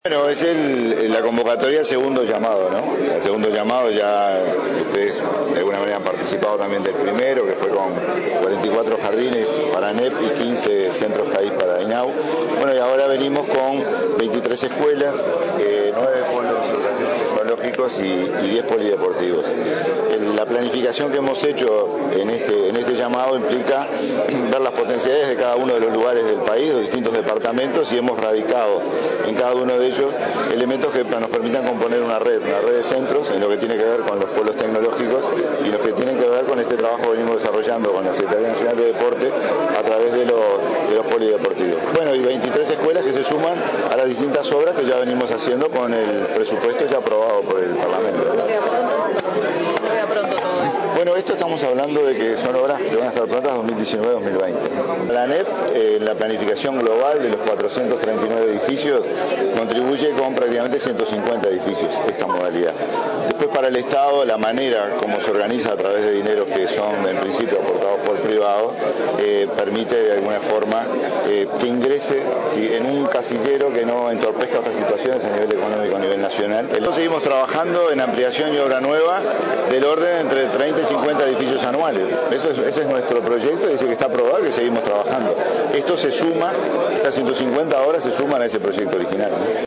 Bueno, es la convocatoria del segundo llamado, ¿no? El segundo llamado ya ustedes de alguna manera han participado también del primero, que fue con 44 jardines para NEP y 15 centros CAIS para INAU. Bueno, y ahora venimos con 23 escuelas, 9 polos tecnológicos y 10 polideportivos. La planificación que hemos hecho en este llamado implica ver las potencialidades de cada uno de los lugares del país, de distintos departamentos, y hemos radicado en cada uno de ellos elementos que nos permitan componer una red de centros en lo que tiene que ver con los polos tecnológicos y lo que tiene que ver con este trabajo que venimos desarrollando con la Secretaría Nacional de Deporte a través de los polideportivos. Bueno, y 23 escuelas que se suman a las distintas obras que ya venimos haciendo con el presupuesto ya aprobado por el Parlamento. Queda pronto todo esto. Bueno, esto estamos hablando de que son obras que van a estar prontas 2019-2020. La NEP, en la planificación global de los 439 edificios, contribuye con prácticamente 150 edificios esta modalidad. Después, para el Estado, la manera como se organiza a través de dineros que son en principio aportados por privados, permite de alguna forma que ingrese en un casillero que no entorpezca otras situaciones a nivel económico, a nivel nacional. Entonces seguimos trabajando en ampliación y obra nueva del orden entre 30 y 50 edificios anuales. Ese es nuestro proyecto y dice que está aprobado, que seguimos trabajando. Esto se suma, estas 150 horas se suman a ese proyecto original, ¿no?